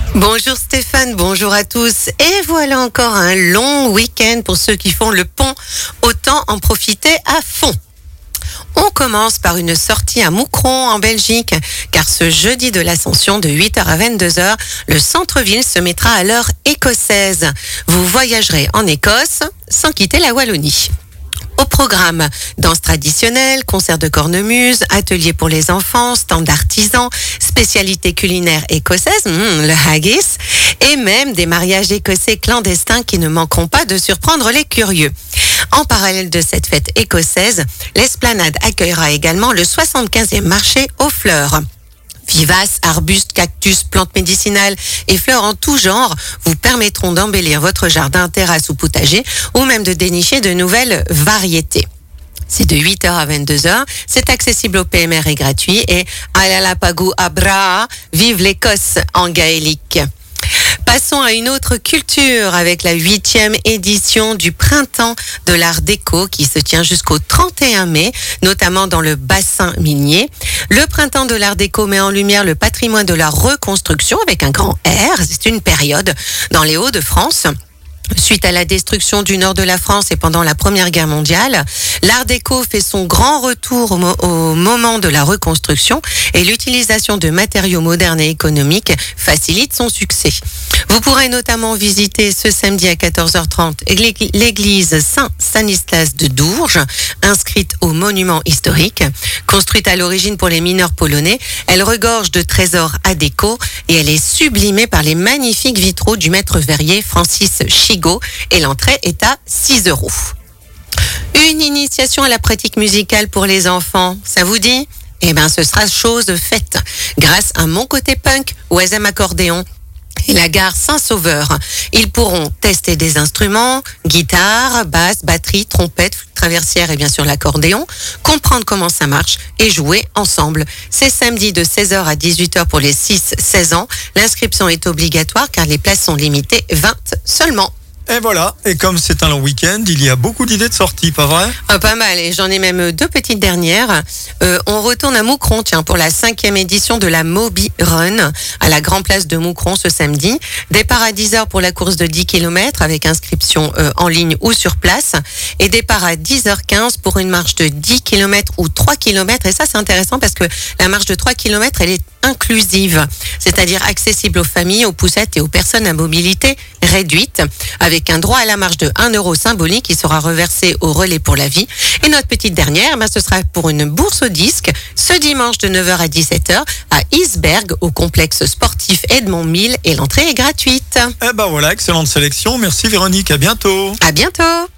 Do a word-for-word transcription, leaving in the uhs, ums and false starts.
Bonjour Stéphane, bonjour à tous. Et voilà encore un long week-end pour ceux qui font le pont. Autant en profiter à fond. On commence par une sortie à Moucron en Belgique, car ce jeudi de l'Ascension de huit heures à vingt-deux heures, le centre-ville se mettra à l'heure écossaise. Vous voyagerez en Écosse sans quitter la Wallonie. Au programme, danse traditionnelle, concert de cornemuse, atelier pour les enfants, stand d'artisans, spécialité culinaire écossaise, mmh, le haggis, et même des mariages écossais clandestins qui ne manqueront pas de surprendre les curieux. En parallèle de cette fête écossaise, l'Esplanade accueillera également le soixante-quinzième marché aux fleurs. Vivaces, arbustes, cactus, plantes médicinales et fleurs en tout genre vous permettront d'embellir votre jardin, terrasse ou potager, ou même de dénicher de nouvelles variétés. C'est de huit heures à vingt-deux heures, c'est accessible au P M R et gratuit, et Alalapagou Abra, vive l'Écosse en gaélique. Passons à une autre culture avec la huitième édition du Printemps de l'Art déco qui se tient jusqu'au trente et un mai, notamment dans le bassin minier. Le Printemps de l'Art déco met en lumière le patrimoine de la reconstruction avec un grand R. C'est une période dans les Hauts-de-France. Suite à la destruction du nord de la France et pendant la Première Guerre mondiale, l'Art déco fait son grand retour au, mo- au moment de la reconstruction et l'utilisation de matériaux modernes et économiques facilite son succès. Vous pourrez notamment visiter ce samedi à quatorze heures trente l'église Saint-Stanislas de Dourges, inscrite au monument historique. Construite à l'origine pour les mineurs polonais, elle regorge de trésors art déco et elle est sublimée par les magnifiques vitraux du maître verrier Francis Chigot et l'entrée est à six euros. Une initiation à la pratique musicale pour les enfants, ça vous dit ? Eh bien, ce sera chose faite grâce à Mon Côté Punk, Oisem Accordéon et la gare Saint-Sauveur. Ils pourront tester des instruments, guitare, basse, batterie, trompette, flûte traversière et bien sûr l'accordéon, comprendre comment ça marche et jouer ensemble. C'est samedi de seize heures à dix-huit heures pour les six seize ans. L'inscription est obligatoire car les places sont limitées, vingt seulement. Et voilà, et comme c'est un long week-end, il y a beaucoup d'idées de sorties, pas vrai ? Ah, pas mal, et j'en ai même deux petites dernières. Euh, on retourne à Moucron, tiens, pour la cinquième édition de la Moby Run, à la Grand Place de Moucron ce samedi. Départ à dix heures pour la course de dix kilomètres, avec inscription euh, en ligne ou sur place. Et départ à dix heures quinze pour une marche de dix kilomètres ou trois kilomètres. Et ça, c'est intéressant parce que la marche de trois kilomètres, elle est inclusive, c'est-à-dire accessible aux familles, aux poussettes et aux personnes à mobilité réduite, avec un droit à la marche de un euro symbolique qui sera reversé au relais pour la vie. Et notre petite dernière, ben, ce sera pour une bourse au disque ce dimanche de neuf heures à dix-sept heures à Isberg, au complexe sportif Edmond Mille, et l'entrée est gratuite. Eh ben voilà, excellente sélection. Merci Véronique, à bientôt. À bientôt.